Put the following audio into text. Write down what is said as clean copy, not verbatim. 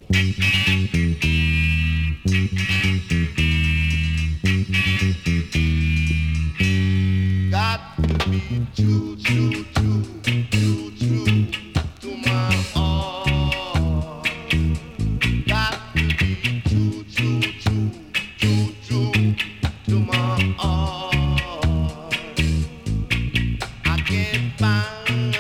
Got to be true, true, true, true, true to my heart. Got to be true, true, true, true, true to my heart. I can't find